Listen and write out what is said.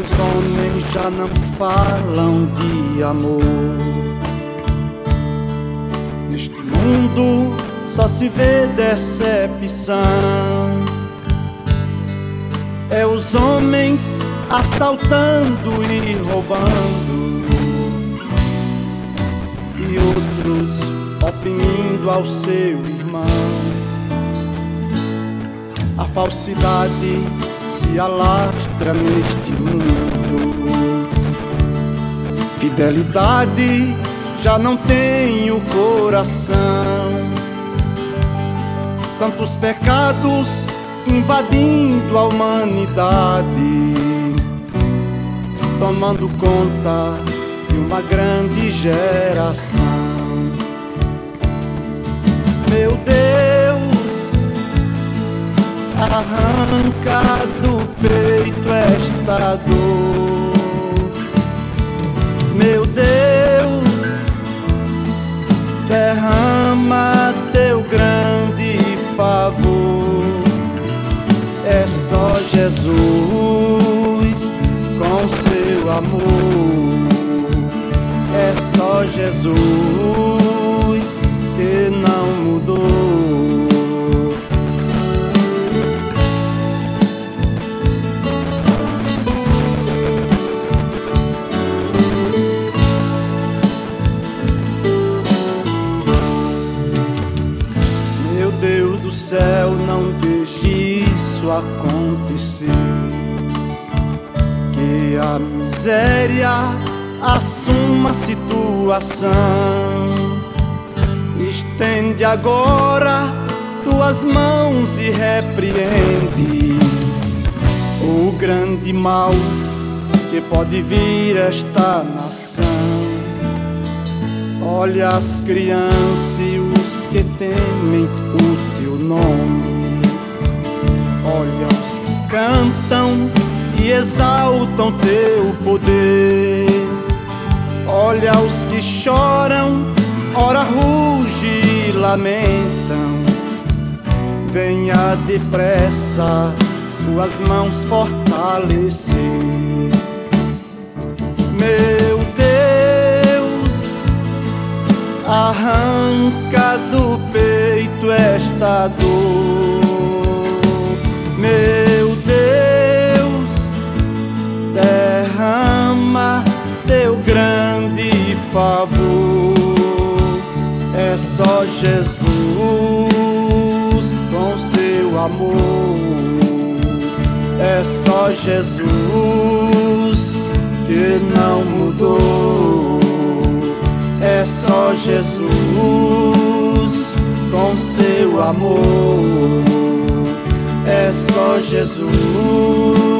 Os homens já não falam de amor. Neste mundo só se vê decepção. É os homens assaltando e roubando, e outros oprimindo ao seu irmão. A falsidade se alastra neste mundo. Fidelidade já não tem o coração. Tantos pecados invadindo a humanidade, tomando conta de uma grande geração. Meu Deus, arranca do peito esta dor. Meu Deus, derrama teu grande favor. É só Jesus com seu amor. É só Jesus que não mudou. Meu Deus do céu, não deixe isso acontecer. Que a miséria assuma a situação. Estende agora tuas mãos e repreende o grande mal que pode vir esta nação. Olha as crianças e os que temem o teu nome. Olha os que cantam e exaltam teu poder. Olha os que choram, ora rugem e lamentam. Venha depressa suas mãos fortalecer. Meu Deus, arranca do peito esta dor. Meu Deus, derrama teu grande favor. É só Jesus com seu amor. É só Jesus que não mudou. É só Jesus com seu amor. É só Jesus